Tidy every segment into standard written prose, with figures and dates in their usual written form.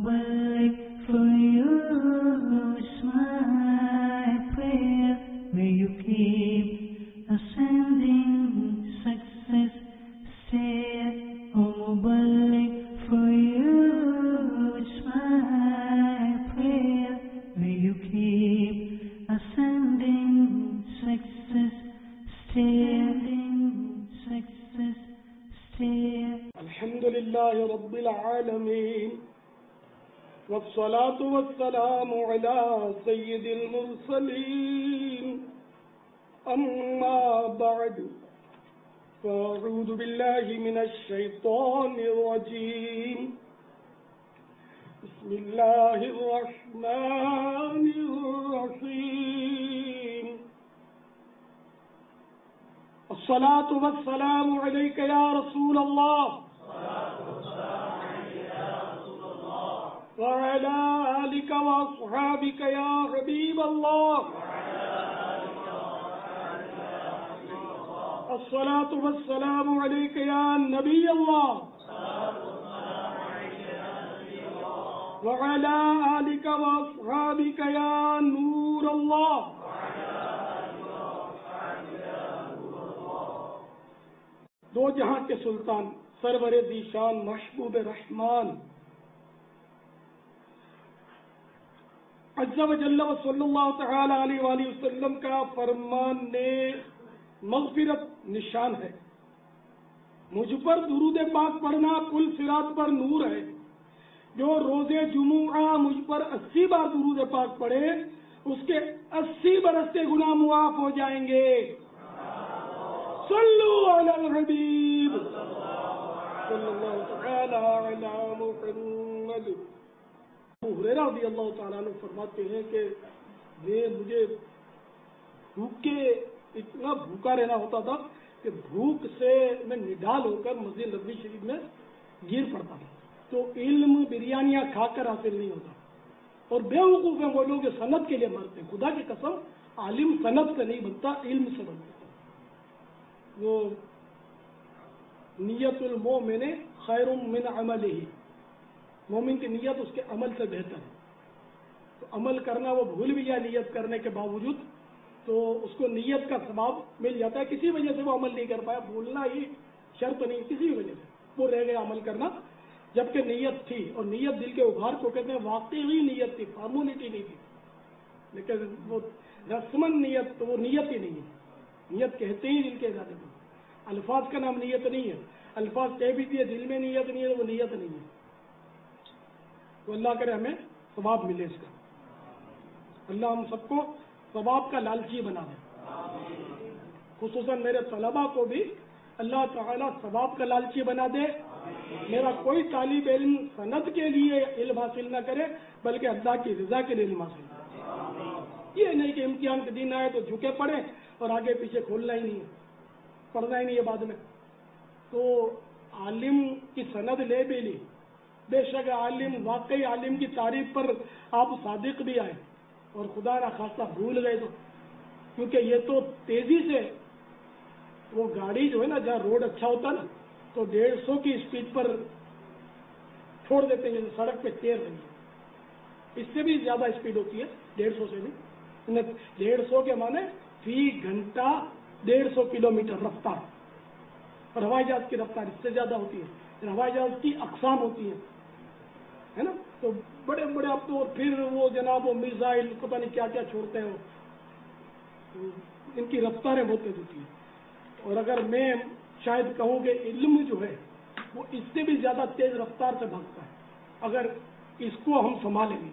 Mubarak for you, it's my prayer. May you keep ascending success. Stay, oh Mubarak for you, it's my prayer. May you keep ascending success. Stay, success. Stay. الحمد لله رب العالمين والصلاة والسلام على سيد المرسلين أما بعد فأعوذ بالله من الشيطان الرجيم بسم الله الرحمن الرحيم الصلاة والسلام عليك يا رسول الله وعلى آلك وأصحابك يا حبيب الله الصلاة والسلام عليك يا نبي الله وعلى آلك وأصحابك يا نور الله دو جہاں کے سلطان سرور ذیشان محبوب رحمان عز و جل و صلی اللہ تعالی علیہ وآلہ وسلم کا فرمان نے مغفرت نشان ہے. مجھ پر درود پاک پڑھنا پل صراط پر نور ہے. جو روز جمعہ مجھ پر 80 بار درود پاک پڑھے اس کے 80 برس کے گناہ معاف ہو جائیں گے. صلو علی الحبیب صلی اللہ تعالی علی محمد. ابو ہریرہ رضی اللہ تعالیٰ عنہ فرماتے ہیں کہ مجھے بھوک کے اتنا بھوکا رہنا ہوتا تھا کہ بھوک سے میں نڈال ہو کر مسجد نبوی شریف میں گر پڑتا تھا. تو علم بریانیاں کھا کر حاصل نہیں ہوتا. اور بیوقوف ہیں وہ لوگ صنعت کے لیے مرتے ہیں. خدا کی قسم عالم صنعت سے نہیں بنتا، علم سے بنتا. وہ نیت المومن خیر من عملہ، مومن کی نیت اس کے عمل سے بہتر ہے. تو عمل کرنا وہ بھول بھی جائے نیت کرنے کے باوجود تو اس کو نیت کا ثواب مل جاتا ہے. کسی وجہ سے وہ عمل نہیں کر پایا، بھولنا ہی شرط نہیں، کسی وجہ سے وہ رہ گیا عمل کرنا، جبکہ نیت تھی. اور نیت دل کے ابھار کو کہتے ہیں. واقعی نیت تھی، فارمولیٹی نہیں تھی، لیکن وہ رسمن نیت تو وہ نیت ہی نہیں ہے. نیت کہتے ہی دل کے ارادے کو. الفاظ کا نام نیت نہیں ہے. الفاظ کہہ بھی دیے دل میں نیت نہیں ہے تو وہ نیت نہیں ہے. تو اللہ کرے ہمیں ثواب ملے اس کا. اللہ ہم سب کو ثواب کا لالچی بنا دے. خصوصاً میرے طلباء کو بھی اللہ تعالیٰ ثواب کا لالچی بنا دے. میرا کوئی طالب علم سند کے لیے علم حاصل نہ کرے بلکہ اللہ کی رضا کے لیے علم حاصل کرے. یہ نہیں کہ امتحان کے دن آئے تو جھکے پڑے اور آگے پیچھے کھولنا ہی نہیں ہے، پڑھنا ہی نہیں ہے بعد میں. تو عالم کی سند لے بھی لی، بے شک عالم واقعی عالم کی تعریف پر آپ صادق بھی آئے اور خدا نہ خاصہ بھول گئے تو. کیونکہ یہ تو تیزی سے وہ گاڑی جو ہے نا، جہاں روڈ اچھا ہوتا نا تو 150 کی اسپیڈ پر چھوڑ دیتے ہیں جیسے سڑک پہ تیر رہی ہے. اس سے بھی زیادہ اسپیڈ ہوتی ہے، 150 سے بھی. 150 کے معنی فی گھنٹہ 150 کلومیٹر رفتار. اور ہوائی جہاز کی رفتار اس سے زیادہ ہوتی ہے. ہوائی جہاز کی اقسام ہوتی ہیں ہے نا. تو بڑے بڑے اب تو پھر وہ جناب وہ میزائل پتہ نہیں کیا کیا چھوڑتے ہیں. ان کی رفتاریں بہت تیز ہوتی ہیں. اور اگر میں شاید کہوں کہ علم جو ہے وہ اس سے بھی زیادہ تیز رفتار سے بھاگتا ہے اگر اس کو ہم سنبھالیں گے.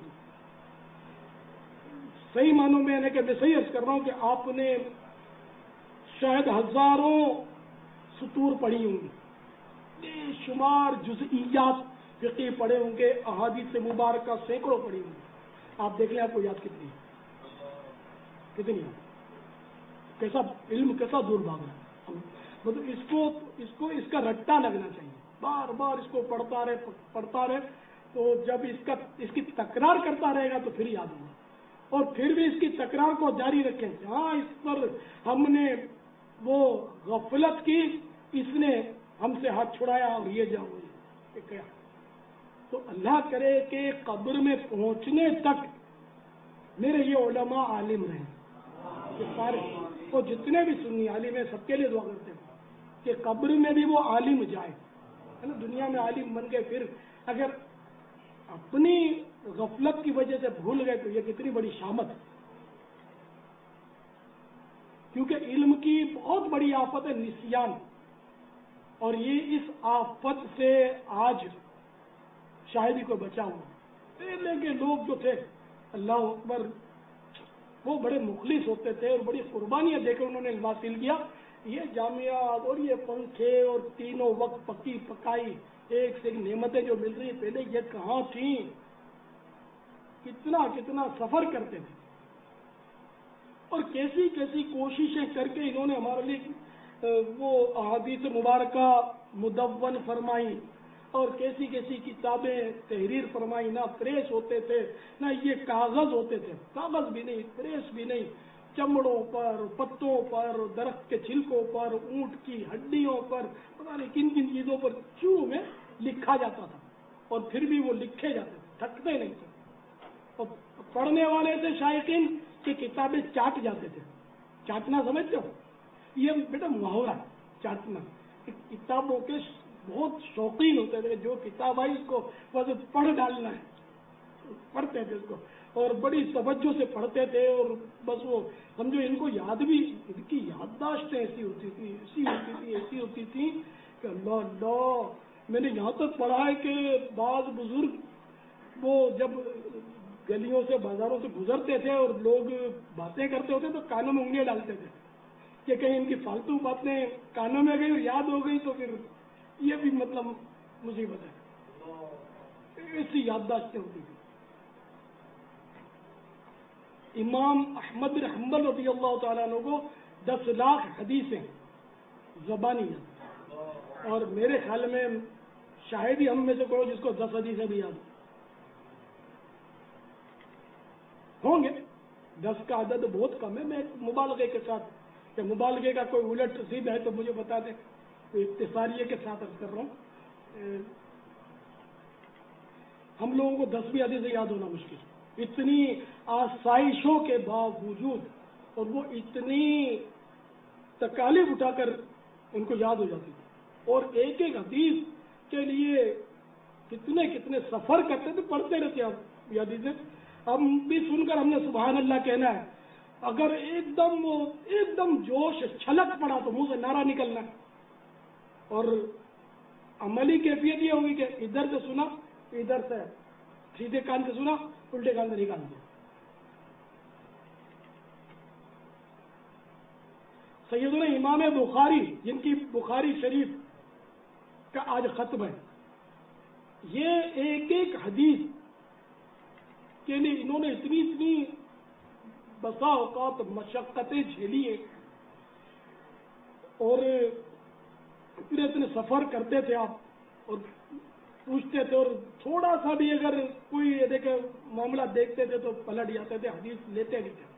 صحیح معنوں میں یعنی کہ میں صحیح عرض کر رہا ہوں کہ آپ نے شاید ہزاروں سطور پڑھی ہوں گی، بے شمار جزئیات فقہی پڑھے ہوں گے، احادیث مبارکہ سینکڑوں پڑھی ہوں گی. آپ دیکھ لیں آپ کو یاد کتنی ہے، کیسا علم کیسا دور بھاگ رہا ہے. مطلب اس کا رٹا لگنا چاہیے. بار بار اس کو پڑھتا رہے تو جب اس کی تکرار کرتا رہے گا تو پھر یاد ہوگا. اور پھر بھی اس کی تکرار کو جاری رکھیں. جہاں اس پر ہم نے وہ غفلت کی، اس نے ہم سے ہاتھ چھڑایا اور یہ جاؤ کیا. تو تو اللہ کرے کہ قبر میں پہنچنے تک میرے یہ علماء عالم رہیں، کہ سارے وہ جتنے بھی سنی عالم ہیں سب کے لیے دعا کرتے ہیں کہ قبر میں بھی وہ عالم جائے، ہے نا. دنیا میں عالم بن گئے، پھر اگر اپنی غفلت کی وجہ سے بھول گئے تو یہ کتنی بڑی شامت ہے. کیونکہ علم کی بہت بڑی آفت ہے نسیان، اور یہ اس آفت سے آج شاید ہی کو بچا ہوا. پہلے کے لوگ جو تھے اللہ اکبر وہ بڑے مخلص ہوتے تھے اور بڑی قربانیاں دے کر انہوں نے علم حاصل کیا. یہ جامعات اور یہ پنکھے اور تینوں وقت پکی پکائی ایک سے ایک نعمتیں جو مل رہی پہلے یہ کہاں تھیں. کتنا کتنا سفر کرتے تھے اور کیسی کیسی کوششیں کر کے انہوں نے ہمارے لیے وہ احادیث مبارکہ مدون فرمائی اور کیسی کیسی کتابیں تحریر فرمائی. نہ پریس ہوتے تھے نہ یہ کاغذ ہوتے تھے، کاغذ بھی نہیں، پریس بھی نہیں، چمڑوں پر، پتوں پر، درخت کے چھلکوں پر، اونٹ کی ہڈیوں پر، پتہ نہیں کن کن چیزوں پر چوہ میں لکھا جاتا تھا اور پھر بھی وہ لکھے جاتے تھے، تھکتے نہیں تھے. اور پڑھنے والے تھے شائقین کہ کتابیں چاٹ جاتے تھے. چاٹنا سمجھتے ہو؟ یہ بیٹا محاورہ چاٹنا. کتابوں کے بہت شوقین ہوتے تھے، جو کتاب آئی اس کو بس پڑھ ڈالنا ہے، پڑھتے تھے اس کو اور بڑی توجہ سے پڑھتے تھے. اور بس وہ سمجھو ان کو یاد بھی، ان کی یادداشتیں ایسی ہوتی تھی کہ اللہ اللہ. میں نے یہاں تک پڑھا ہے کہ بعض بزرگ وہ جب گلیوں سے بازاروں سے گزرتے تھے اور لوگ باتیں کرتے ہوتے تو کانوں میں انگلیاں ڈالتے تھے کہ کہیں ان کی فالتو باتیں کانوں میں گئی اور یاد ہو گئی تو پھر یہ بھی مطلب مصیبت ہے. ایسی یادداشتیں ہوتی تھی. امام احمد بن حنبل رضی اللہ تعالیٰ عنہ کو 10 لاکھ حدیثیں زبانی ہیں، اور میرے خیال میں شاید ہی ہم میں سے کوئی جس کو 10 حدیثیں بھی یاد ہوں گے. 10 کا عدد بہت کم ہے. میں مبالغے کے ساتھ کہ مبالغے کا کوئی الٹ سیدھ ہے تو مجھے بتا دیں. اختصاریہ کے ساتھ عرض کر رہا ہوں، ہم لوگوں کو 10 بھی حدیثیں یاد ہونا مشکل، اتنی آسائشوں کے باوجود، اور وہ اتنی تکالیف اٹھا کر ان کو یاد ہو جاتی تھی. اور ایک ایک حدیث کے لیے کتنے کتنے سفر کرتے تھے، پڑھتے رہتے آپ یہ حدیثیں. ہم بھی سن کر ہم نے سبحان اللہ کہنا ہے، اگر ایک دم جوش چھلک پڑا تو منہ سے نعرہ نکلنا ہے. اور عملی کیفیت یہ ہوگی کہ ادھر سے سنا، ادھر سے سیدھے کان سے سنا، الٹے کان سے نکال دیا. سیدنا امام بخاری جن کی بخاری شریف کا آج ختم ہے، یہ ایک ایک حدیث کے لیے انہوں نے اتنی بسا اوقات مشقتیں جھیلی ہیں اور اتنے سفر کرتے تھے آپ اور پوچھتے تھے، اور تھوڑا سا بھی اگر کوئی دیکھے معاملہ دیکھتے تھے تو پلٹ جاتے تھے، حدیث لیتے نہیں تھے.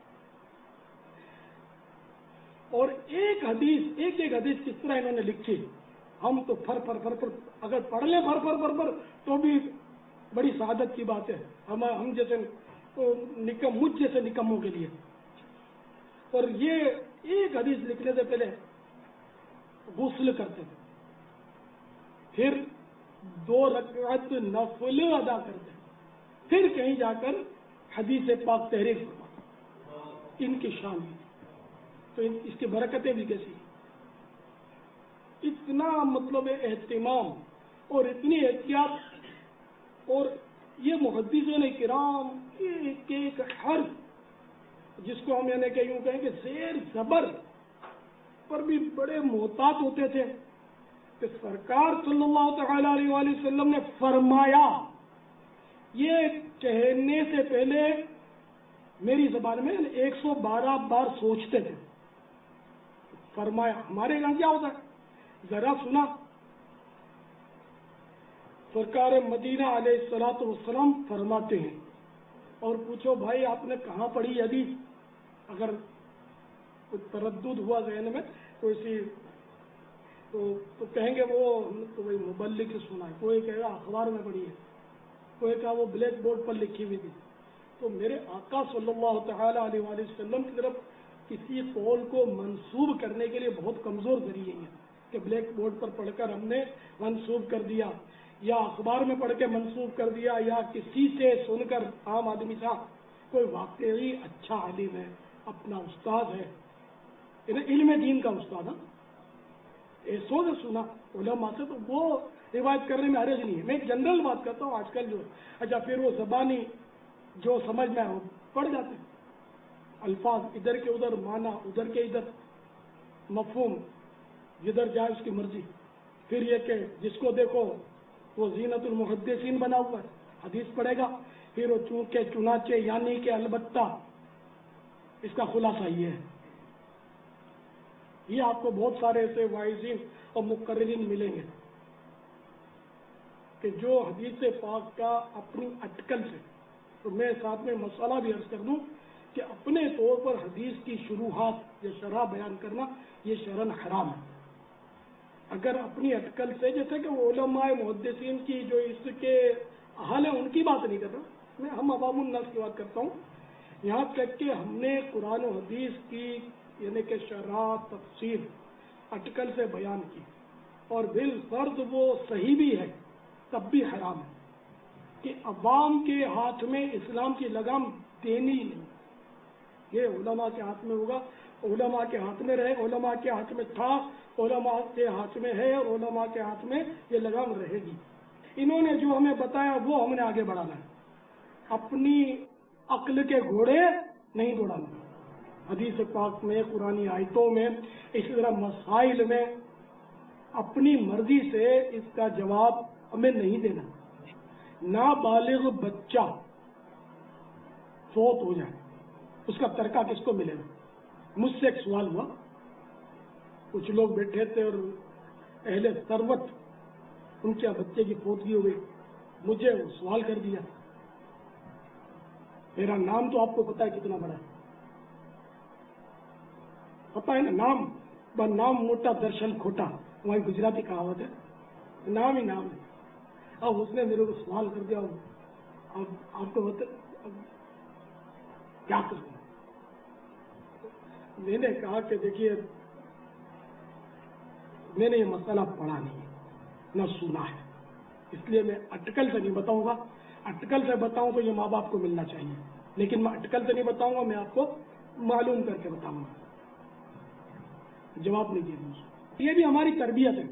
اور ایک ایک حدیث کس طرح انہوں نے لکھی، ہم تو فر اگر پڑھ لیں فر تو بھی بڑی سعادت کی بات ہے ہم جیسے مجھ جیسے نکموں کے لیے. اور یہ ایک حدیث لکھنے سے پہلے غسل کرتے تھے، پھر 2 رکعت نفل ادا کرتے، پھر کہیں جا کر حدیث پاک تحریر فرماتے. ان کی شان ہے تو اس کی برکتیں بھی کیسی، اتنا مطلب اہتمام اور اتنی احتیاط. اور یہ محدثین کرام ایک ایک حرف جس کو ہم یعنی کہ یوں کہیں کہ زیر زبر پر بھی بڑے محتاط ہوتے تھے کہ سرکار صلی اللہ تعالی علیہ وآلہ وسلم نے فرمایا، یہ کہنے سے پہلے میری زبان میں 112 بار سوچتے تھے. فرمایا، ہمارے یہاں کیا ہوتا ہے ذرا سنا. سرکار مدینہ علیہ الصلوۃ والسلام فرماتے ہیں، اور پوچھو بھائی آپ نے کہاں پڑھی حدیث، اگر کچھ تردد ہوا ذہن میں تو تو کہیں گے وہ تو وہی مبلغ سے سنا ہے، کوئی کہے گا اخبار میں پڑھی ہے. देखा वो ब्लैक बोर्ड पर लिखी हुई थी। तो मेरे आका सल्लल्लाहु तआला अलैहि वसल्लम की तरफ किसी कौल को मंसूब करने के लिए बहुत कमजोर जरिए हैं कि ब्लैक बोर्ड पर पढ़कर हमने मंसूब कर दिया, या अखबार में पढ़ के मंसूब कर दिया, या किसी से सुनकर आम आदमी था। कोई वाकई अच्छा आलिम है, अपना उस्ताद है, इल्म दीन का उस्ताद, ऐसों से सुना उलमा से, तो वो रिवायत करने में हर्ज नहीं है। मैं एक जनरल बात करता हूँ आजकल जो, अच्छा फिर वो जबानी जो समझ में हो पढ़ जाते हैं, अल्फाज इधर के उधर, माना उधर के इधर, मफहूम जिधर जाए उसकी मर्जी। फिर ये कि जिसको देखो वो जीनतुल मुहद्दिसीन बना हुआ है, हदीस पढ़ेगा, फिर वो चूंकि चुनाचे यानी कि अलबत्ता, इसका खुलासा ये है। ये आपको बहुत सारे ऐसे वाइजीन और मुकर्रिरीन मिलेंगे कि जो हदीस पाक का अपनी अटकल से, तो मैं साथ में मसाला भी अर्ज कर दूं कि अपने तौर पर हदीस की शुरुआत या शरह बयान करना ये शरन हराम है। अगर अपनी अटकल से, जैसे कि उलमाए मुहद्दिसीन की जो इसके अहल है उनकी बात नहीं कर रहा, हम अवामुन नास की बात करता हूँ। यहाँ तक कि हमने कुरान और हदीस की यानी कि शरह तफसीर अटकल से बयान की और बिल फर्ज वो सही भी है, तब भी हराम है कि अवाम के हाथ में इस्लाम की लगाम देनी नहीं। ये उलमा के हाथ में होगा, उलमा के हाथ में रहे, उलमा के हाथ में था, उलमा के हाथ में है और उलमा के हाथ में ये लगाम रहेगी। इन्होंने जो हमें बताया वो हमने आगे बढ़ाना है, अपनी अक्ल के घोड़े नहीं दौड़ाना। हदीस पाक में, कुरानी आयतों में, इसी तरह मसाइल में अपनी मर्जी से इसका जवाब हमें नहीं देना। नाबालिग बच्चा फौत हो जाए, उसका तरका किसको मिलेगा? मुझसे एक सवाल हुआ, कुछ लोग बैठे थे और अहले सरवत, उनके बच्चे की फौतगी हो गई, मुझे सवाल कर दिया। मेरा नाम तो आपको पता है कितना बड़ा है, पता है ना, नाम मोटा दर्शन खोटा, हमारी गुजराती कहावत है, नाम ही नाम है। अब उसने मेरे को सवाल कर दिया, अब आपको बता क्या करूं? मैंने कहा कि देखिए, मैंने ये मसला पढ़ा नहीं, न सुना है, इसलिए मैं अटकल से नहीं बताऊंगा। अटकल से बताऊं तो ये माँ बाप को मिलना चाहिए, लेकिन मैं अटकल से नहीं बताऊंगा, मैं आपको मालूम करके बताऊंगा। जवाब नहीं दिया। ये भी हमारी तरबियत है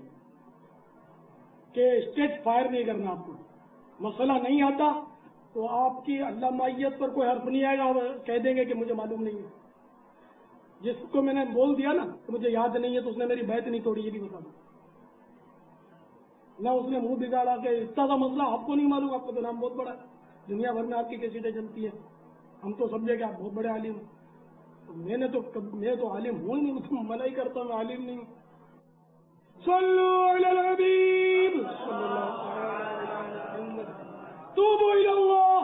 कि स्टेज फायर नहीं करना। आपको मसला नहीं आता तो आपकी अल्लामाइयत पर कोई हर्फ नहीं आएगा, और कह देंगे कि मुझे मालूम नहीं है। जिसको मैंने बोल दिया ना तो मुझे याद नहीं है, तो उसने मेरी बैत नहीं तोड़ी, ये भी बता दो ना। उसने मुंह बिगाड़ा के इतना सा मसला आपको नहीं मालूम, आपको तो नाम बहुत बड़ा है, दुनिया भर में आपकी कैसीटें जमती है, हम तो समझे कि आप बहुत बड़े आलिम। तो मैं तो आलिम हूं ही नहीं, तो मना ही करता हूं, मैं आलिम नहीं हूं। सल्लु अलल हबीब तूबू इलल्लाह,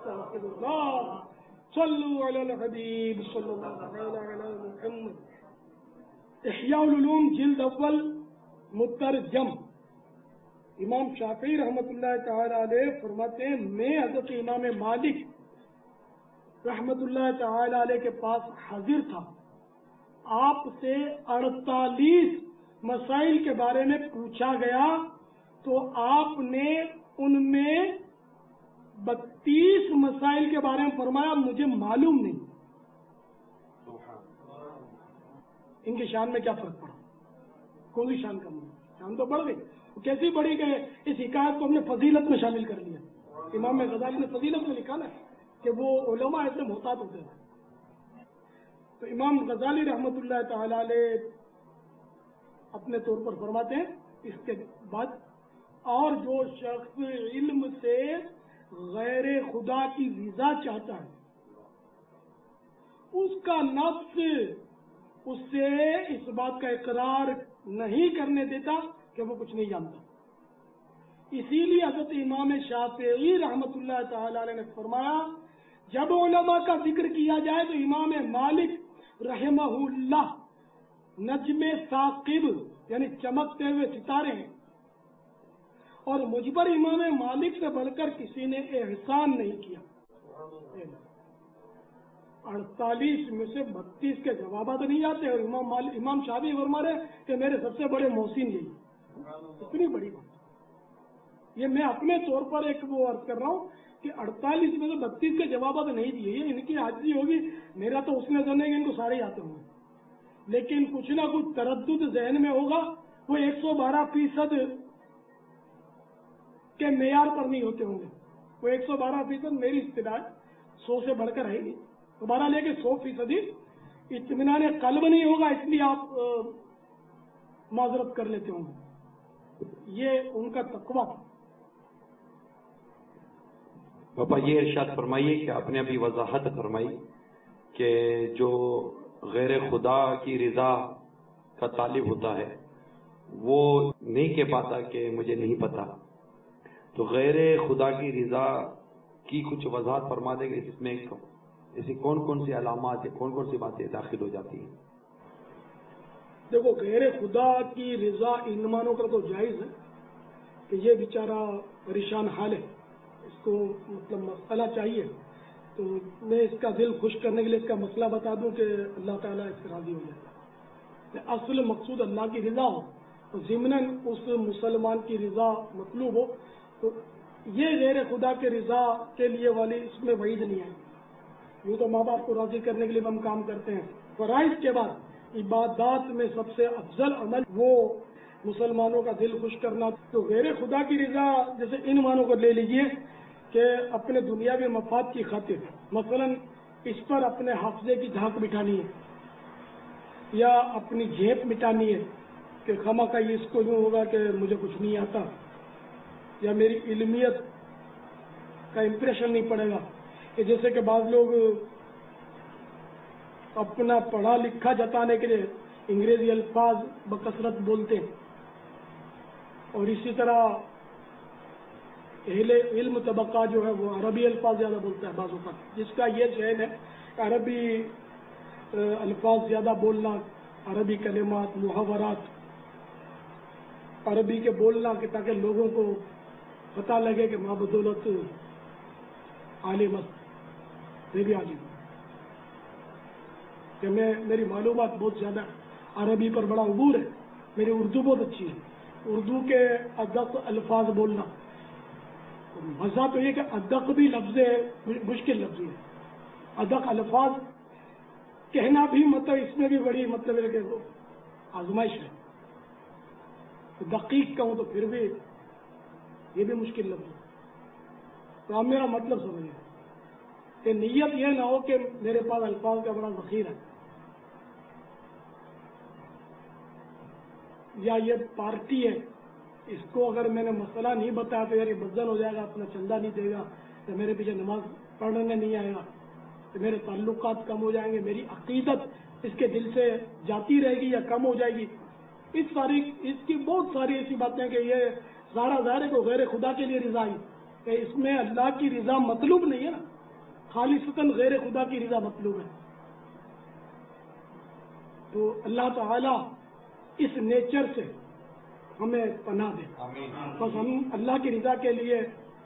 सल्लु अलल हबीब सल्लल्लाहु अलैहि वसल्लम। इह्याउल उलूम जिल्द अव्वल मुतरजम। इमाम शाफी रहमतुल्लाह तआला अलैह फरमाते हैं, मैं हज़रत इमाम मालिक रहमतुल्लाह तआला अलैह के पास हाजिर था, आपसे 48 मसाइल के बारे में पूछा गया, तो आपने उनमें 32 मसाइल के बारे में फरमाया मुझे मालूम नहीं। इनकी शान में क्या फर्क पड़ा? कौन सी शान कम? शान तो बढ़ गई। कैसी बढ़ी कि इस हिकायत को हमने फजीलत में शामिल कर लिया। इमाम गजाली ने फजीलत में लिखा ना कि वो उलमा ऐसे मोहतात होते हैं। तो इमाम गजाली रहमतुल्लाह तआला अलैह अपने तौर पर फरमाते हैं इसके बाद, और जो शख्स इल्म से गैर खुदा की रिजा चाहता है, उसका नफ्स उससे इस बात का इकरार नहीं करने देता कि वो कुछ नहीं जानता। इसीलिए हज़रत इमाम शाफिई रहमतुल्लाह तआला अलैह ने फरमाया, जब उलमा का जिक्र किया जाए तो इमाम मालिक रहमहुल्लाह नजमे साकिब यानी चमकते हुए सितारे हैं, اور مجھ پر امام مالک سے بڑھ کر کسی نے احسان نہیں کیا. 48 میں سے 32 کے جوابات نہیں آتے اور امام شافعی فرما رہے کہ میرے سب سے بڑے محسن یہی. اتنی بڑی بات. یہ میں اپنے طور پر ایک وہ عرض کر رہا ہوں کہ 48 میں سے 32 کے جوابات نہیں دیے. یہ ان کی عاجزی ہوگی. میرا تو اس نظر نہیں کہ ان کو سارے آتے ہوں گے, لیکن کچھ نہ کچھ تردد ذہن میں ہوگا. وہ 112% کے معیار پر نہیں ہوتے ہوں گے. وہ 112% میری اصطلاح 100 سے بڑھ کر ہے نہیں. دوبارہ لے کے 100% اطمینان قلب نہیں ہوگا, اس لیے آپ معذرت کر لیتے ہوں گے. یہ ان کا تقویٰ تھا. باپا یہ ارشاد فرمائیے کہ آپ نے ابھی وضاحت فرمائی کہ جو غیر خدا کی رضا کا طالب ہوتا ہے وہ نہیں کہہ پاتا کہ مجھے نہیں پتا. تو غیر خدا کی رضا کی کچھ وضاحت فرما دیں گے, اس میں ایسی کون کون سی علامات یا کون کون سی باتیں داخل ہو جاتی ہیں؟ دیکھو, غیر خدا کی رضا ان مانوں کا تو جائز ہے کہ یہ بیچارہ پریشان حال ہے, اس کو مطلب مسئلہ چاہیے. تو میں اس کا دل خوش کرنے کے لیے اس کا مسئلہ بتا دوں کہ اللہ تعالیٰ اس سے راضی ہو جائے. اصل مقصود اللہ کی رضا ہو تو ضمناً اس مسلمان کی رضا مطلوب ہو. تو یہ غیر خدا کے رضا کے لیے والی اس میں وعید نہیں ہے. یوں تو ماں باپ کو راضی کرنے کے لیے ہم کام کرتے ہیں. فرائض کے بعد عبادات میں سب سے افضل عمل وہ مسلمانوں کا دل خوش کرنا. تو غیر خدا کی رضا جیسے ان معنوں کو لے لیجئے کہ اپنے دنیاوی مفاد کی خاطر مثلا اس پر اپنے حافظے کی جھانک بٹھانی ہے یا اپنی جیب مٹانی ہے کہ خواہ کا یہ اس کو یوں ہوگا کہ مجھے کچھ نہیں آتا یا میری علمیت کا امپریشن نہیں پڑے گا. کہ جیسے کہ بعض لوگ اپنا پڑھا لکھا جتانے کے لیے انگریزی الفاظ بکثرت بولتے ہیں, اور اسی طرح اہل علم طبقہ جو ہے وہ عربی الفاظ زیادہ بولتا ہے بعض اوقات, جس کا یہ ذہن ہے عربی الفاظ زیادہ بولنا, عربی کلمات محاورات عربی کے بولنا کہ تاکہ لوگوں کو پتہ لگے کہ ماں بدولت عالم میں بھی عالم کہ میری معلومات بہت زیادہ عربی پر بڑا عبور ہے, میری اردو بہت اچھی ہے. اردو کے ادق الفاظ بولنا, مزہ تو یہ کہ ادق بھی لفظ مشکل لفظ ہے. ادق الفاظ کہنا بھی مطلب اس میں بھی بڑی مطلب ہے کہ آزمائش ہے. دقیق کہوں تو پھر بھی یہ بھی مشکل لفظ ہے. تو آپ میرا مطلب سمجھیں کہ نیت یہ نہ ہو کہ میرے پاس الفاظ کا بڑا ذخیرہ ہے یا یہ پارٹی ہے, اس کو اگر میں نے مسئلہ نہیں بتایا تو یار یہ بدل ہو جائے گا, اپنا چندہ نہیں دے گا, تو میرے پیچھے نماز پڑھنے نہیں آئے گا, تو میرے تعلقات کم ہو جائیں گے, میری عقیدت اس کے دل سے جاتی رہے گی یا کم ہو جائے گی. اس کی بہت ساری ایسی باتیں کہ یہ ظاہر ہے کہ غیر خدا کے لیے رضا ہی کہ اس میں اللہ کی رضا مطلوب نہیں ہے نا, خالصتاً غیر خدا کی رضا مطلوب ہے. تو اللہ تعالی اس نیچر سے ہمیں پناہ دے. بس ہم اللہ کی رضا کے لیے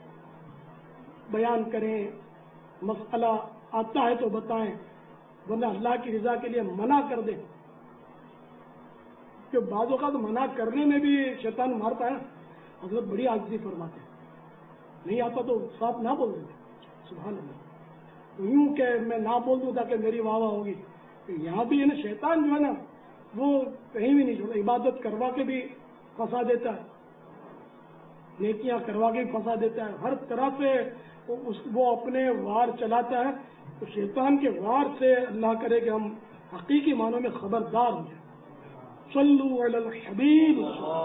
بیان کریں, مسئلہ آتا ہے تو بتائیں, ورنہ اللہ کی رضا کے لیے منع کر دیں. کہ بعض اوقات منع کرنے میں بھی شیطان مارتا ہے. حضرت بڑی عاجزی فرماتے ہیں, نہیں آتا تو صاف نہ بول دیتے, سبحان اللہ. یوں کہ میں نہ بول دوں تاکہ میری واہ واہ ہوگی. یہاں بھی ہے نا شیطان جو ہے نا وہ کہیں بھی نہیں چھوڑتا, عبادت کروا کے بھی پھنسا دیتا ہے, نیکیاں کروا کے بھی پھنسا دیتا ہے, ہر طرح سے وہ اپنے وار چلاتا ہے. تو شیطان کے وار سے اللہ کرے کہ ہم حقیقی معنوں میں خبردار ہو جائیں. صلو علی الحبیب.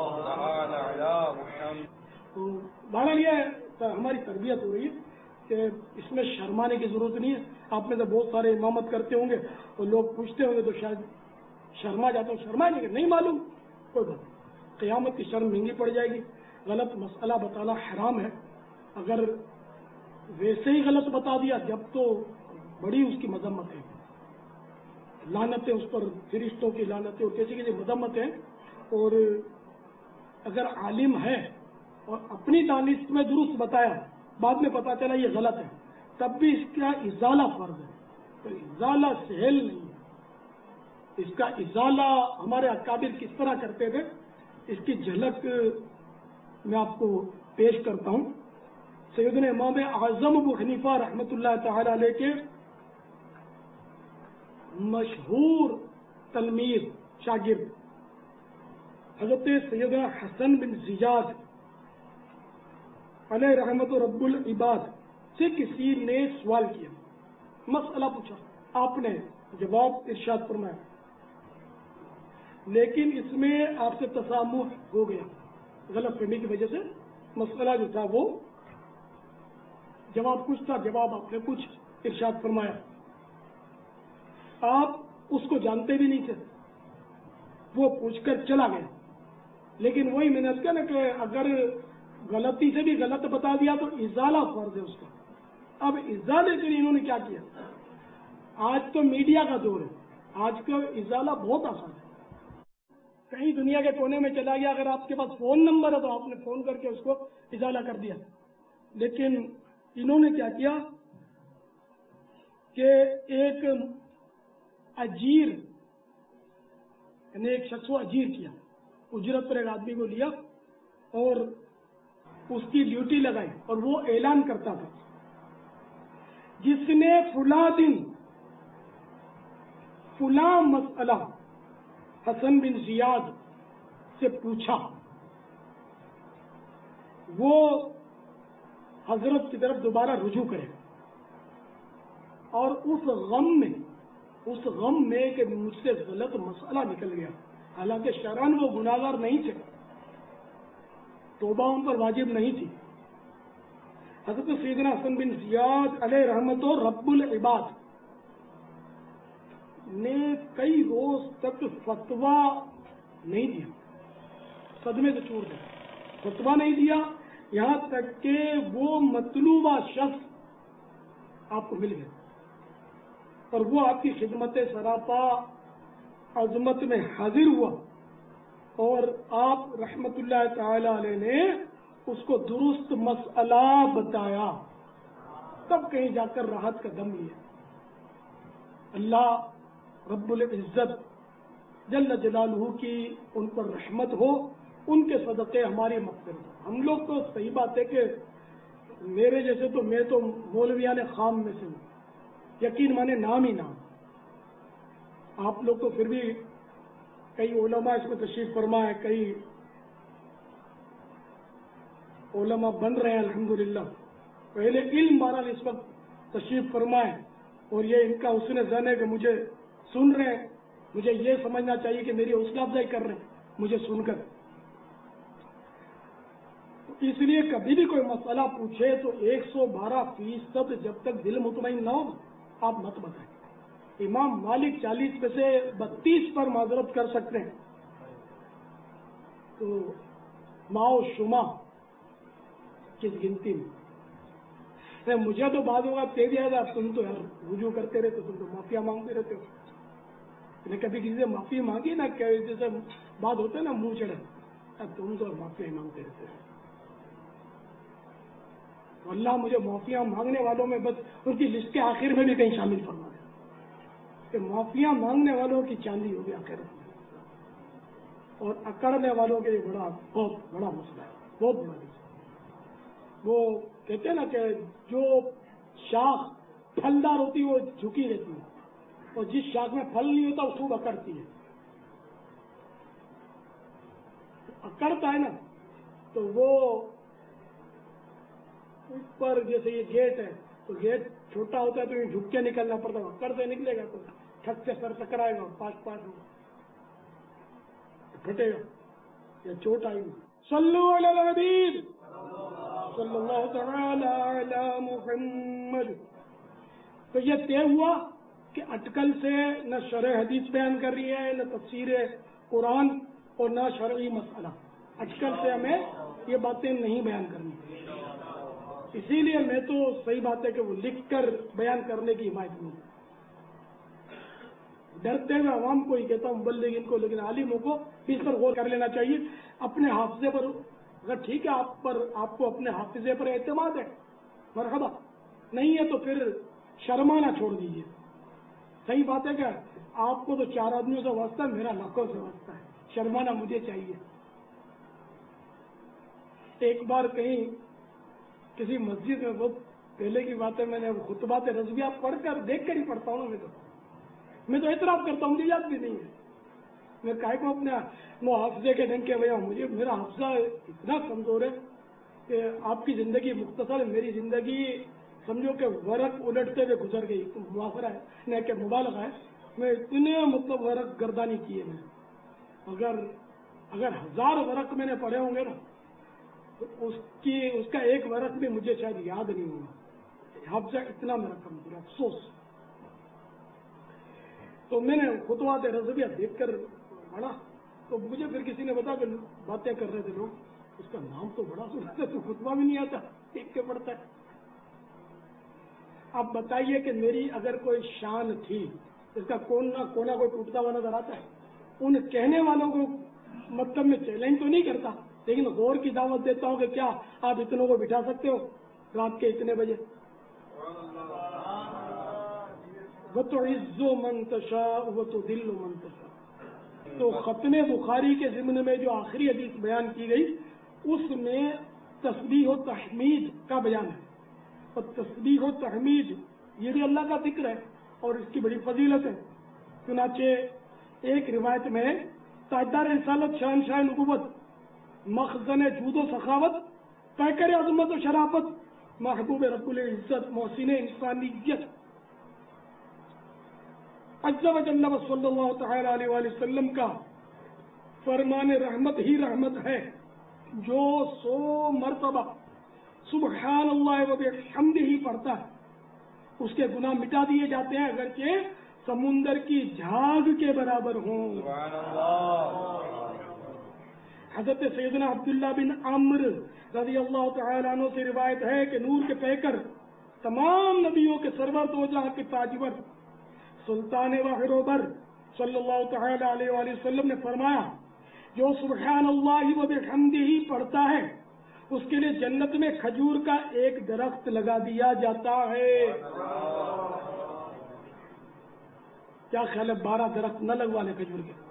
تو بہرحال یہ ہماری تربیت ہو رہی ہے کہ اس میں شرمانے کی ضرورت نہیں ہے. آپ میں سے بہت سارے امامت کرتے ہوں گے تو لوگ پوچھتے ہوں گے تو شاید شرما جاتا ہوں. شرما نہیں معلوم کوئی بات, قیامت کی شرم مہنگی پڑ جائے گی. غلط مسئلہ بتانا حرام ہے. اگر ویسے ہی غلط بتا دیا جب تو بڑی اس کی مذمت ہے, لعنتیں اس پر, فرشتوں کی لعنتیں اور کسی کی مذمت ہے. اور اگر عالم ہے اور اپنی دانش میں درست بتایا، بعد میں پتا چلا یہ غلط ہے، تب بھی اس کا ازالہ فرض ہے، تو ازالہ سہل نہیں ہے۔ اس کا ازالہ ہمارے اکابر کس طرح کرتے تھے، اس کی جھلک میں آپ کو پیش کرتا ہوں۔ سیدنا امام اعظم ابو حنیفہ رحمۃ اللہ تعالی علیہ کے مشہور تلمیذ شاگرد حضرت سیدنا حسن بن زیاد علیہ رحمت رب العباد سے کسی نے سوال کیا، مسئلہ پوچھا، آپ نے جواب ارشاد فرمایا، لیکن اس میں آپ سے تسامح ہو گیا، غلط فہمی کی وجہ سے مسئلہ جو تھا وہ جواب کچھ تھا، جواب آپ نے کچھ ارشاد فرمایا، آپ اس کو جانتے بھی نہیں تھے، وہ پوچھ کر چلا گیا۔ لیکن وہی میں نے کہا نا کہ اگر غلطی سے بھی غلط بتا دیا تو ازالہ فرض ہے اس کا۔ اب ازالے کے لیے انہوں نے کیا کیا، آج تو میڈیا کا دور ہے، آج کا ازالہ بہت آسان ہے، کہیں دنیا کے کونے میں چلا گیا، اگر آپ کے پاس فون نمبر ہے تو آپ نے فون کر کے اس کو ازالہ کر دیا۔ لیکن انہوں نے کیا کیا کہ ایک اجیر، یعنی ایک شخص کو اجیر کیا، اجرت پر ایک آدمی کو لیا اور اس کی ڈیوٹی لگائی، اور وہ اعلان کرتا تھا جس نے فلاں دن فلاں مسئلہ حسن بن زیاد سے پوچھا، وہ حضرت کی طرف دوبارہ رجوع کرے، اور اس غم میں کہ مجھ سے غلط مسئلہ نکل گیا، حالانکہ شرعاً وہ گناہگار نہیں تھے، توبہ ان پر واجب نہیں تھی۔ حضرت سیدنا حسن بن زیاد علیہ رحمت رب العباد نے کئی روز تک فتویٰ نہیں دیا، صدمے سے چور گیا، فتویٰ نہیں دیا، یہاں تک کہ وہ مطلوبہ شخص آپ کو مل گیا، اور وہ آپ کی خدمت سراپا عظمت میں حاضر ہوا، اور آپ رحمت اللہ تعالی علیہ نے اس کو درست مسئلہ بتایا، تب کہیں جا کر راحت کا دم لیا۔ اللہ رب العزت جل جلالہ کی ان پر رحمت ہو، ان کے صدقے ہماری مغفرت ہو۔ ہم لوگ تو صحیح بات ہے کہ میرے جیسے تو میں تو مولویان خام میں سے ہوں، یقین مانے نام ہی نام، آپ لوگ تو پھر بھی کئی علماء اس میں تشریف فرما ہے، کئی علماء بن رہے ہیں الحمدللہ، پہلے علم بہرحال اس وقت تشریف فرمائے، اور یہ ان کا حسن ظن ہے کہ مجھے سن رہے ہیں، مجھے یہ سمجھنا چاہیے کہ میری حوصلہ افزائی کر رہے ہیں مجھے سن کر۔ اس لیے کبھی بھی کوئی مسئلہ پوچھے تو 112% جب تک دل مطمئن نہ ہو آپ مت بتائیں۔ امام مالک 40 میں سے 32 پر معذرت کر سکتے ہیں، تو ماؤ شما کس گنتی میں؟ مجھے تو بعض اوقات کہہ دیا تھا تم تو یار رجوع کرتے رہتے، تم تو معافیا مانگتے رہتے ہو، میں نے کبھی کسی سے معافی مانگی نا، کہ جیسے بات ہوتا ہے نا منہ چڑھے، تم تو معافیا ہی مانگتے رہتے ہو۔ اللہ مجھے معافیاں مانگنے والوں میں بس ان کی لسٹ کے آخر میں بھی کہیں شامل فرما دے کہ معافیاں مانگنے والوں کی چاندی ہوگی آخرت میں، اور اکڑنے والوں کے لیے بہت بڑا مسئلہ ہے، بہت بڑا مسئلہ۔ وہ کہتے ہیں نا کہ جو شاخ پھلدار ہوتی ہے وہ جھکی رہتی ہے، اور جس شاخ میں پھل نہیں ہوتا وہ خوب اکڑتی ہے، اکڑتا ہے نا تو وہ اوپر جیسے یہ گیٹ ہے تو گیٹ چھوٹا ہوتا ہے تو یہ جھک کے نکلنا پڑتا ہے، اکڑ سے نکلے گا تو ٹھک سے سر ٹکرائے گا، پاس پھٹے گا یا چوٹ آئے گی۔ صلو علی الحبیب صلی اللہ تعالی علی محمد۔ تو یہ طے ہوا کہ اٹکل سے نہ شرح حدیث بیان کر رہی ہے، نہ تفسیر قرآن، اور نہ شرعی مسئلہ، اٹکل سے ہمیں یہ باتیں نہیں بیان کرنی۔ اسی لیے میں تو صحیح بات ہے کہ وہ لکھ کر بیان کرنے کی حمایت نہیں، ڈرتے ہوئے عوام کو ہی کہتا ہوں، مبلغین کو، لیکن عالموں کو بھی اس پر غور کر لینا چاہیے، اپنے حافظے پر اگر ٹھیک ہے آپ کو اپنے حافظے پر اعتماد ہے، مرحبا، نہیں ہے تو پھر شرمانا چھوڑ دیجیے. صحیح بات ہے کہ آپ کو تو 4 آدمیوں سے واسطہ ہے، میرا لاکھوں سے واسطہ ہے، شرمانا مجھے چاہیے. ایک بار کہیں کسی مسجد میں، بہت پہلے کی بات ہے، میں نے خطبات رضویہ پڑھ کر دیکھ کر ہی پڑھتا ہوں. میں تو اعتراف کرتا ہوں، مجھے یاد بھی نہیں ہے. میں کہے کو اپنے حافظے کے ڈنگ کے بھیا میرا حافظہ اتنا کمزور ہے کہ آپ کی زندگی مختصر ہے، میری زندگی سمجھو کہ ورق الٹتے ہوئے گزر گئی. معافرہ ہے نہ کہ مبالغہ ہے، میں اتنے ورق گردانی کیے میں. اگر 1000 ورق میں نے پڑھے ہوں گے نا، تو اس کا ایک ورق بھی مجھے شاید یاد نہیں ہوگا. حافظہ اتنا میرا کمزور ہے، افسوس. تو میں نے خطبات رضویہ دیکھ کر پڑھا، تو مجھے پھر کسی نے بتا کہ باتیں کر رہے تھے لوگ، اس کا نام تو بڑا سنا تھا، تو خطبہ بھی نہیں آتا، دیکھ کے پڑھتا ہے. اب بتائیے کہ میری اگر کوئی شان تھی، اس کا کونا کوئی ٹوٹتا ہوا نظر آتا ہے. ان کہنے والوں کو مطلب میں چیلنج تو نہیں کرتا، لیکن غور کی دعوت دیتا ہوں کہ کیا آپ اتنوں کو بٹھا سکتے ہو رات کے اتنے بجے؟ وَتُعِزُّ مَن تَشَاءُ وَتُذِلُّ مَن تَشَاءُ. تو ختم بخاری کے ضمن میں جو آخری حدیث بیان کی گئی، اس میں تسبیح و تحمید کا بیان ہے. اور تسبیح و تحمید یہ بھی اللہ کا ذکر ہے اور اس کی بڑی فضیلت ہے. چنانچہ ایک روایت میں تاجدار رسالت، شہنشاہ نبوت، مخزن جود و سخاوت، پیکر عظمت و شرافت، محبوب رب العزت، محسن انسانیت، عز و جل و صلی اللہ تعالی علیہ وآلہ وسلم کا فرمان رحمت ہی رحمت ہے، جو 100 مرتبہ سبحان اللہ و بحمدہ پڑھتا ہے، اس کے گناہ مٹا دیے جاتے ہیں، اگرچہ سمندر کی جھاگ کے برابر ہوں. سبحان اللہ. حضرت سیدنا عبداللہ بن عمرو رضی اللہ تعالیٰ عنہ سے روایت ہے کہ نور کے پیکر، تمام نبیوں کے سرور، دو جہاں کے تاجور، سلطان وحروبر صلی اللہ تعالی علیہ وآلہ وسلم نے فرمایا، جو سبحان اللہ و بحمدہ پڑھتا ہے، اس کے لیے جنت میں کھجور کا ایک درخت لگا دیا جاتا ہے. کیا خیال ہے 12 درخت نہ لگوا لے کھجور کے؟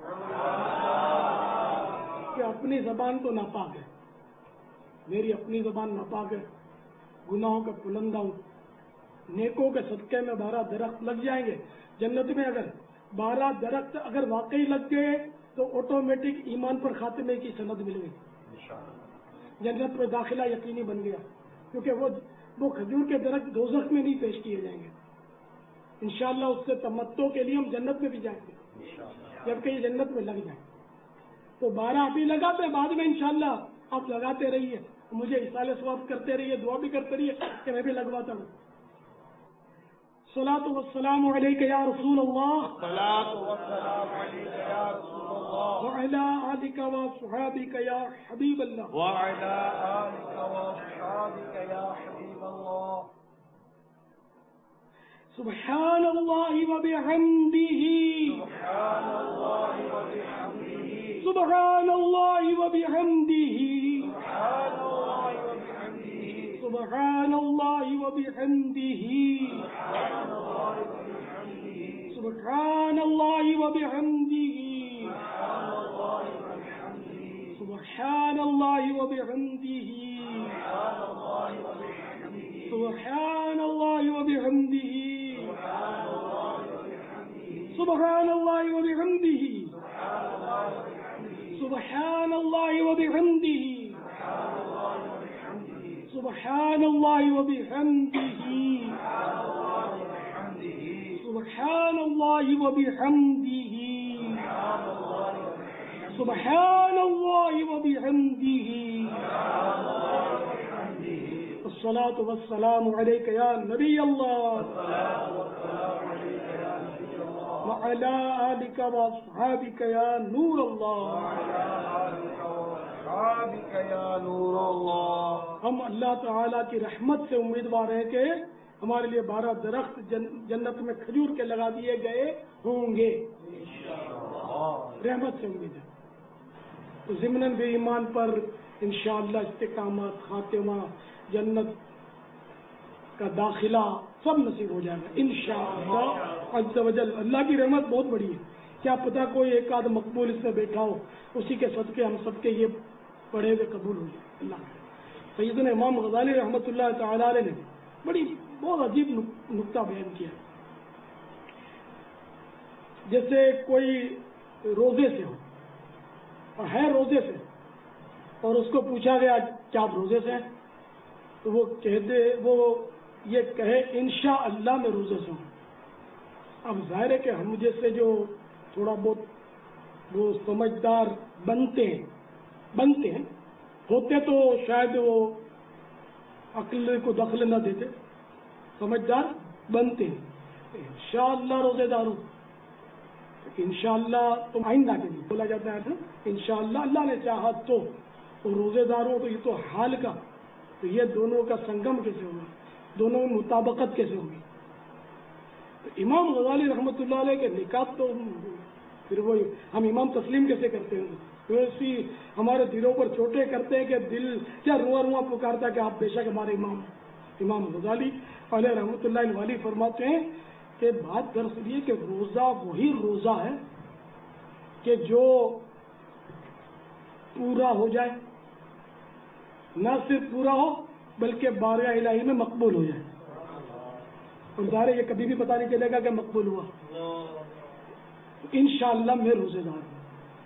کہ اپنی زبان تو ناپاک ہے، میری اپنی زبان ناپاک ہے، گناہوں کا پلندہ ہوں. نیکوں کے صدقے میں 12 درخت لگ جائیں گے جنت میں. اگر 12 درخت اگر واقعی لگ گئے تو آٹومیٹک ایمان پر خاتمے کی سند مل گئی، جنت میں داخلہ یقینی بن گیا. کیونکہ وہ کھجور کے درخت دوزخ میں نہیں پیش کیے جائیں گے، انشاءاللہ اس سے تمتع کے لیے ہم جنت میں بھی جائیں گے جبکہ یہ جنت میں لگ جائیں. تو 12 ابھی لگاتے ہیں، بعد میں انشاءاللہ آپ لگاتے رہیے، مجھے اصالہ ثواب کرتے رہیے، دعا بھی کرتے رہیے کہ میں بھی لگواتا ہوں. الصلاۃ والسلام علیک یا رسول اللہ، وعلی آلک وصحابک یا حبیب اللہ، سبحان اللہ وبحمدہ، سبحان اللہ وبحمدہ، سبحان اللہ وبحمدہ، سبحان اللہ وبحمدہ، سبحان اللہ وبحمدہ، سبحان اللہ وبحمدہ، سبحان اللہ وبحمدہ، سبحان اللہ وبحمدہ، سبحان اللہ وبحمدہ، سبحان اللہ وبحمدہ، سبحان اللہ وبحمدہ. الصلاۃ والسلام علیک یا نبی اللہ، وعلی آلک واصحابک یا نور اللہ. ہم اللہ تعالیٰ کی رحمت سے امیدوار ہیں کہ ہمارے لیے 12 درخت جنت میں کھجور کے لگا دیے گئے ہوں گے، رحمت سے امید ہے. تو ضمناً بھی ایمان پر انشاءاللہ استقامت، خاتمہ، جنت کا داخلہ سب نصیب ہو جائے گا انشاءاللہ عز و جل۔ اللہ کی رحمت بہت بڑی ہے، کیا پتہ کوئی ایک آدھ مقبول اس میں بیٹھا ہو، اسی کے صدقے ہم سب کے یہ پڑھے ہوئے قبول ہو جائے اللہ۔ سیدنا امام غزالی رحمۃ اللہ تعالی علیہ نے بہت عجیب نقطہ بیان کیا، جیسے کوئی روزے سے ہو اور ہے روزے سے، اور اس کو پوچھا گیا کیا آپ روزے سے ہیں، تو وہ یہ کہے انشاءاللہ میں روزے سے ہوں۔ اب ظاہر ہے کہ ہم جیسے جو تھوڑا بہت وہ سمجھدار بنتے ہیں ہوتے تو شاید وہ عقل کو دخل نہ دیتے، سمجھدار بنتے ہیں انشاءاللہ روزے دار ہوں، انشاءاللہ تم آئندہ کے لیے بولا جاتا ہے انشاءاللہ اللہ نے چاہا تو روزے دار ہو، تو یہ تو حال کا، تو یہ دونوں کا سنگم کیسے ہوگا، دونوں میں مطابقت کیسے ہوگی؟ تو امام غزالی رحمۃ اللہ علیہ کے نکات تو پھر وہی ہم امام تسلیم کیسے کرتے ہیں، ویسی ہمارے دلوں پر چوٹیں کرتے ہیں کہ دل کیا رواں رواں پکارتا کہ آپ بے شک ہمارے امام غزالی علیہ رحمۃ اللہ علیہ فرماتے ہیں کہ بات دراصل یہ کہ روزہ وہی روزہ ہے کہ جو پورا ہو جائے، نہ صرف پورا ہو بلکہ بارگاہ الہی میں مقبول ہو جائے، اور ظاہر یہ کبھی بھی پتہ نہیں چلے گا کہ مقبول ہوا۔ انشاءاللہ میں روزے دار ہوں،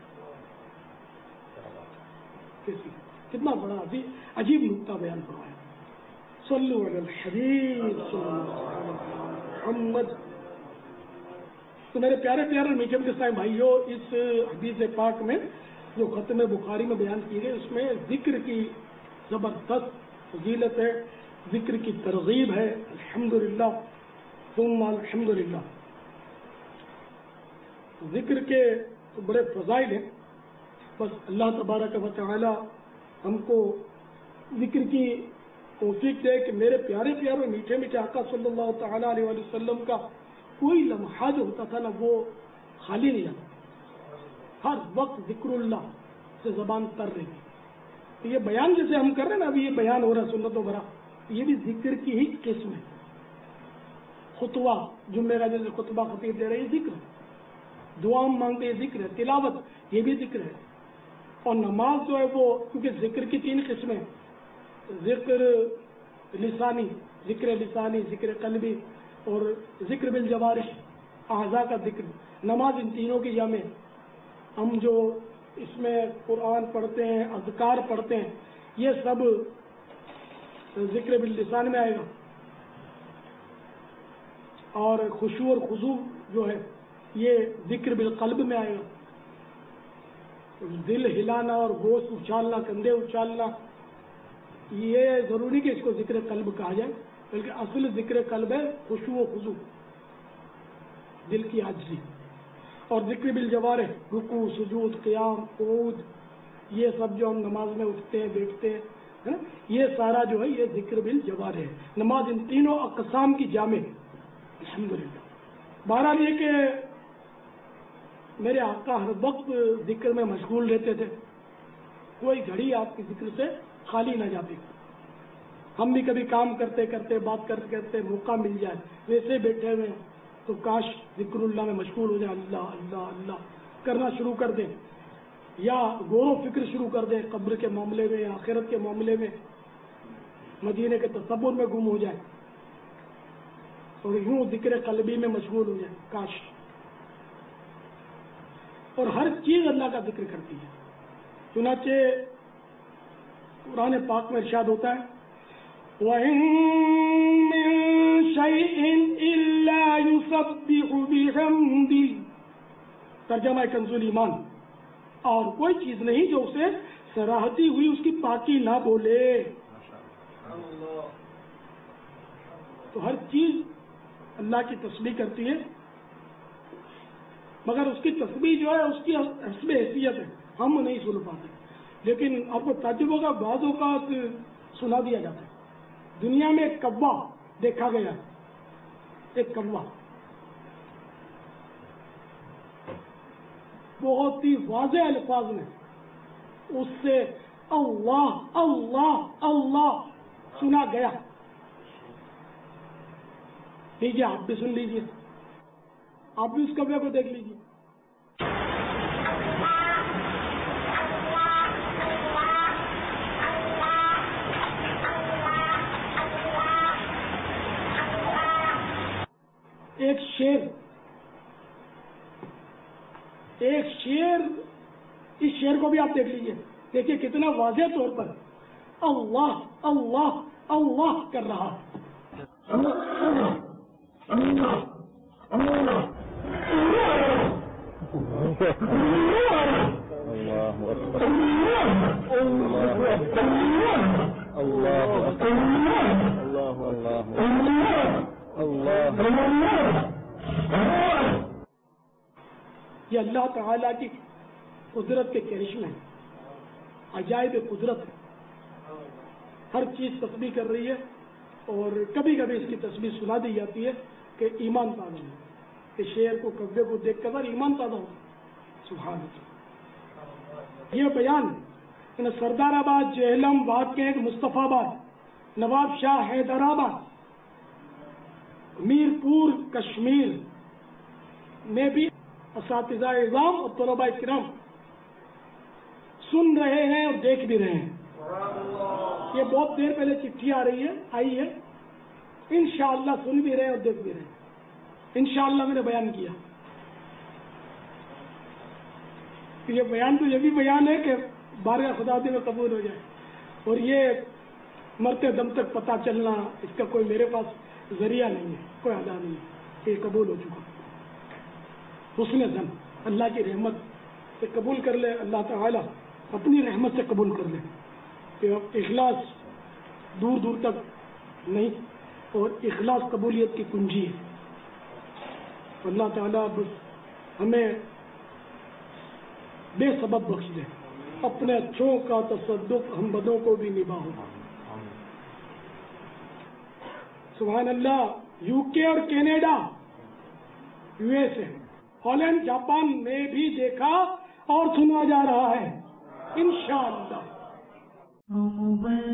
کتنا بڑا عجیب نقطہ بیان فرمایا۔ صلو علی الحبیب صلی اللہ علیہ محمد۔ تو میرے پیارے میٹھے میٹھے بھائیوں، اس حدیث پاک میں جو ختم بخاری میں بیان کی گئی، اس میں ذکر کی زبردست فضیلت ہے، ذکر کی ترغیب ہے، الحمدللہ ثم الحمدللہ۔ ذکر کے بڑے فضائل ہیں، بس اللہ تبارک و تعالی ہم کو ذکر کی توفیق دے کہ میرے پیارے میٹھے میٹھے آقا صلی اللہ تعالی علیہ وسلم کا کوئی لمحہ جو ہوتا تھا نا وہ خالی نہیں جاتا، ہر وقت ذکر اللہ سے زبان تر رہی۔ تو یہ بیان جیسے ہم کر رہے ہیں نا، ابھی یہ بیان ہو رہا ہے سنت و برا، یہ بھی ذکر کی ہی قسم ہے۔ خطبہ جمعے کا جیسے خطبہ خطیب دے رہے یہ ذکر ہے، دعا مانگتے یہ ذکر ہے، تلاوت یہ بھی ذکر ہے، اور نماز جو ہے وہ کیونکہ ذکر کی 3 قسمیں، ذکر لسانی، ذکر قلبی اور ذکر بالجوارح، اعضاء کا ذکر۔ نماز ان تینوں کی جامع۔ ہم جو اس میں قرآن پڑھتے ہیں، اذکار پڑھتے ہیں، یہ سب ذکر باللسان میں آئے گا، اور خشوع اور خضوع جو ہے یہ ذکر بالقلب میں آئے گا۔ دل ہلانا اور گوشت اچھالنا، کندھے اچھالنا، یہ ضروری کہ اس کو ذکر قلب کہا جائے، بلکہ اصل ذکر قلب ہے خشوع و خضوع، دل کی عاجزی۔ اور ذکر بالجوارح، رکوع، سجود، قیام، قعود، یہ سب جو ہم نماز میں اٹھتے ہیں بیٹھتے ہیں، یہ سارا جو ہے یہ ذکر بالجوارح ہے۔ نماز ان تینوں اقسام کی جامع ہے، الحمدللہ۔ بہرحال یہ کہ میرے آقا ہر وقت ذکر میں مشغول رہتے تھے، کوئی گھڑی آپ کی ذکر سے خالی نہ جاتی۔ ہم بھی کبھی کام کرتے کرتے، بات کرتے کرتے موقع مل جائے، ویسے بیٹھے ہوئے تو کاش ذکر اللہ میں مشغول ہو جائے، اللہ اللہ اللہ کرنا شروع کر دیں، یا غور و فکر شروع کر دیں قبر کے معاملے میں، آخرت کے معاملے میں، مدینے کے تصور میں گم ہو جائے، اور یوں ذکر قلبی میں مشغول ہو جائے، کاش۔ اور ہر چیز اللہ کا ذکر کرتی ہے، چنانچہ قرآن پاک میں ارشاد ہوتا ہے وَإِن مِّن شَيْءٍ إِلَّا يُسَبِّحُ بِحَمْدِهِ، ترجمہ کنز ایمان، اور کوئی چیز نہیں جو اسے سراہتی ہوئی اس کی پاکی نہ بولے۔ تو ہر چیز اللہ کی تسبیح کرتی ہے، مگر اس کی تسبیح جو ہے اس کی حسب حیثیت ہے، ہم نہیں سن پاتے۔ لیکن آپ کو تعجب ہوگا، بعض اوقات سنا دیا جاتا ہے۔ دنیا میں ایک کوا دیکھا گیا، ایک کوا بہت ہی واضح الفاظ میں اس سے अल्लाह अल्लाह अल्लाह सुना गया। लीजिए, आप भी सुन लीजिए, आप भी उस कव्य को देख लीजिए। एक शेर, इस शेर को भी आप देख लीजिए, देखिए कितना वाज़ेह तौर पर अल्लाह अल्लाह अल्लाह कर रहा है। ये अल्लाह ताला की कुदरत के करिश्मे हैं, अजायब कुदरत है। हर चीज तस्बीह कर रही है और कभी कभी इसकी तस्बीह सुना दी जाती है कि ईमान ताज़ा हो, कि शेर को कव्य को देख कर ईमान ताज़ा हो। सुभान अल्लाह। ये बयान इन सरदाराबाद, जेहलम, वाकें, मुस्तफाबाद, नवाब शाह हैदराबाद, मीरपुर कश्मीर में भी असातिज़ा इज़ाम और तलबा किराम सुन रहे हैं और देख भी रहे हैं। ये बहुत देर पहले चिट्ठी आई है, इंशाअल्लाह सुन भी रहे हैं और देख भी रहे हैं। इंशाअल्लाह मैंने बयान किया। ये बयान तो ये भी बयान है कि बारगाह खुदावंदी में कबूल हो जाए, और ये मरते दम तक पता चलना, इसका कोई मेरे पास जरिया नहीं है, कोई अदा नहीं है, ये कबूल हो चुका। हुस्न ज़न, अल्लाह की रहमत से कबूल कर ले, अल्लाह ताला अपनी रहमत से कबूल कर ले। कि इखलास दूर दूर तक नहीं, और इखलास कबूलियत की कुंजी है। अल्लाह ताला बस हमें बेसबब बख्श दे, अपने अच्छों का तसद्दुक हम बदों को भी निभाओ। सुभान अल्लाह। यूके और कनाडा, यूएसए, हॉलैंड, जापान में भी देखा और सुना जा रहा है इंशाअल्लाह।